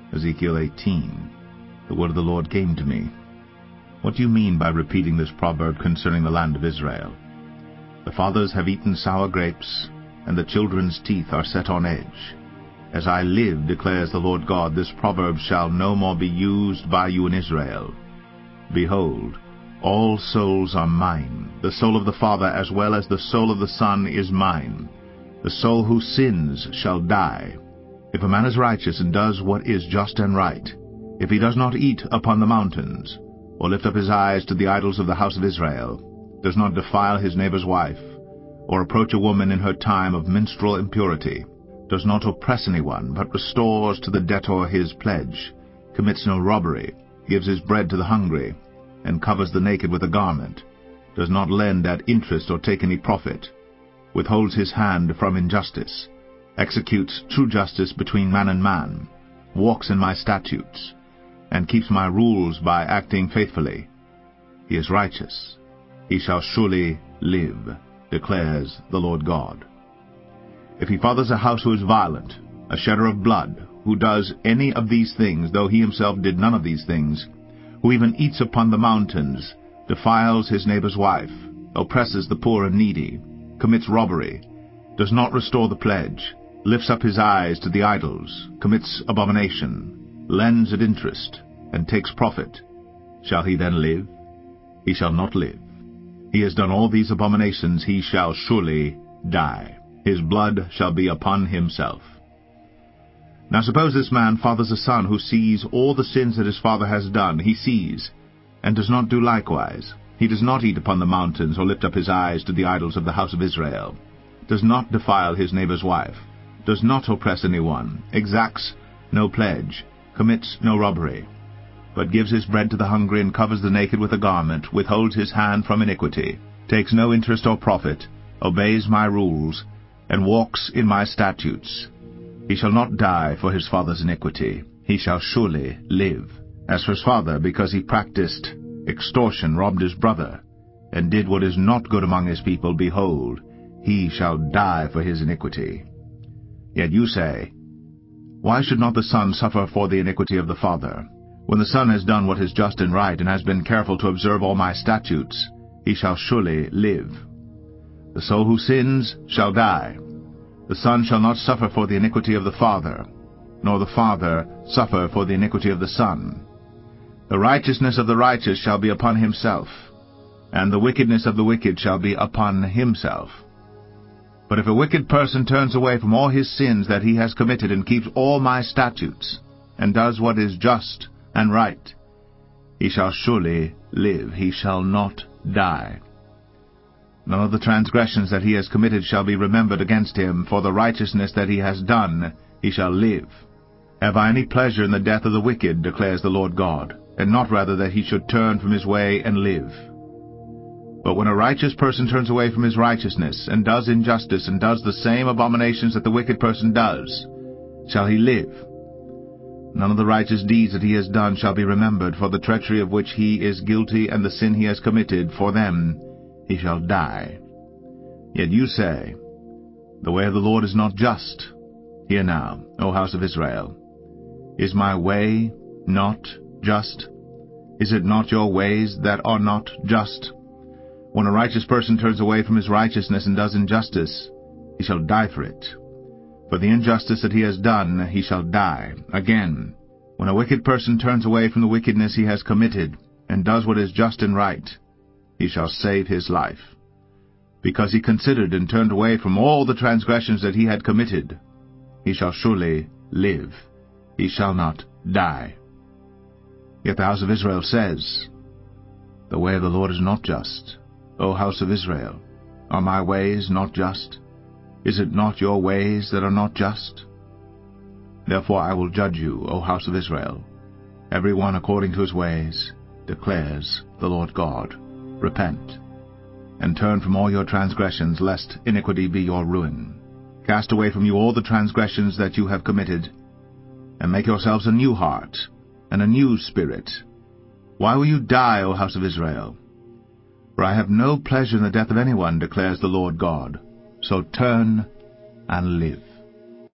Ezekiel 18. The word of the Lord came to me. What do you mean by repeating this proverb concerning the land of Israel? The fathers have eaten sour grapes, and the children's teeth are set on edge. As I live, declares the Lord God, this proverb shall no more be used by you in Israel. Behold, all souls are mine. The soul of the Father as well as the soul of the Son is mine. The soul who sins shall die. If a man is righteous and does what is just and right, if he does not eat upon the mountains, or lift up his eyes to the idols of the house of Israel, does not defile his neighbor's wife, or approach a woman in her time of menstrual impurity, does not oppress anyone, but restores to the debtor his pledge, commits no robbery, gives his bread to the hungry, and covers the naked with a garment, does not lend at interest or take any profit, withholds his hand from injustice, executes true justice between man and man, walks in my statutes, and keeps my rules by acting faithfully. He is righteous. He shall surely live, declares the Lord God. If he fathers a house who is violent, a shedder of blood, who does any of these things, though he himself did none of these things, who even eats upon the mountains, defiles his neighbor's wife, oppresses the poor and needy, commits robbery, does not restore the pledge, lifts up his eyes to the idols, commits abomination, lends at interest, and takes profit, shall he then live? He shall not live. He has done all these abominations, he shall surely die. His blood shall be upon himself. Now suppose this man fathers a son who sees all the sins that his father has done. He sees, and does not do likewise. He does not eat upon the mountains, or lift up his eyes to the idols of the house of Israel, does not defile his neighbor's wife, does not oppress anyone, exacts no pledge, commits no robbery, but gives his bread to the hungry and covers the naked with a garment, withholds his hand from iniquity, takes no interest or profit, obeys my rules, and walks in my statutes. He shall not die for his father's iniquity. He shall surely live. As for his father, because he practiced extortion, robbed his brother, and did what is not good among his people, behold, he shall die for his iniquity. Yet you say, why should not the son suffer for the iniquity of the father? When the son has done what is just and right, and has been careful to observe all my statutes, he shall surely live. The soul who sins shall die. The son shall not suffer for the iniquity of the father, nor the father suffer for the iniquity of the son. The righteousness of the righteous shall be upon himself, and the wickedness of the wicked shall be upon himself. But if a wicked person turns away from all his sins that he has committed, and keeps all my statutes, and does what is just and right, he shall surely live. He shall not die. None of the transgressions that he has committed shall be remembered against him. For the righteousness that he has done, he shall live. Have I any pleasure in the death of the wicked, declares the Lord God, and not rather that he should turn from his way and live? But when a righteous person turns away from his righteousness, and does injustice, and does the same abominations that the wicked person does, shall he live? None of the righteous deeds that he has done shall be remembered, for the treachery of which he is guilty, and the sin he has committed, for them he shall die. Yet you say, the way of the Lord is not just. Hear now, O house of Israel. Is my way not just? Is it not your ways that are not just? When a righteous person turns away from his righteousness and does injustice, he shall die for it. For the injustice that he has done, he shall die. Again, when a wicked person turns away from the wickedness he has committed, and does what is just and right, he shall save his life. Because he considered and turned away from all the transgressions that he had committed, he shall surely live. He shall not die. Yet the house of Israel says, the way of the Lord is not just. O house of Israel, are my ways not just? Is it not your ways that are not just? Therefore I will judge you, O house of Israel, every one according to his ways, declares the Lord God. Repent, and turn from all your transgressions, lest iniquity be your ruin. Cast away from you all the transgressions that you have committed, and make yourselves a new heart, and a new spirit. Why will you die, O house of Israel? For I have no pleasure in the death of anyone, declares the Lord God. So turn and live.